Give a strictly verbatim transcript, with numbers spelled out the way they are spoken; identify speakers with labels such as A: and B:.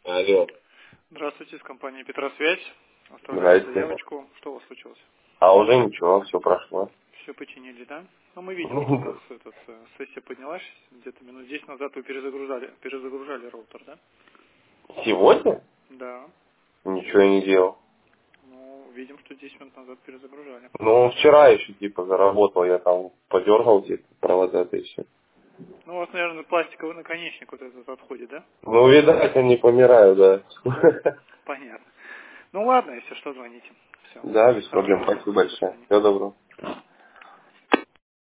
A: Алло.
B: Здравствуйте, с компанией Петросвязь. Оставляем
A: Здрасте.
B: заявочку. Что у вас случилось?
A: А уже ничего, все прошло.
B: Все починили, да? Ну, мы видим, что у
A: Ну,
B: вас этот, э, сессия поднялась. Где-то минут десять назад вы перезагружали, перезагружали роутер, да?
A: сегодня?
B: Да.
A: Ничего я не делал.
B: Ну, видим, что десять минут назад перезагружали.
A: Ну, вчера еще типа заработал, я там подергал где-то провода-то и все.
B: Ну, у вас, наверное, пластиковый наконечник вот этот отходит, да?
A: Ну, видать, они помирают, да.
B: Понятно. Ну, ладно, если что, звоните. Все.
A: Да, без проблем.
B: Хорошего дня.
A: Спасибо
B: До
A: большое.
B: свидания.
A: Всего доброго.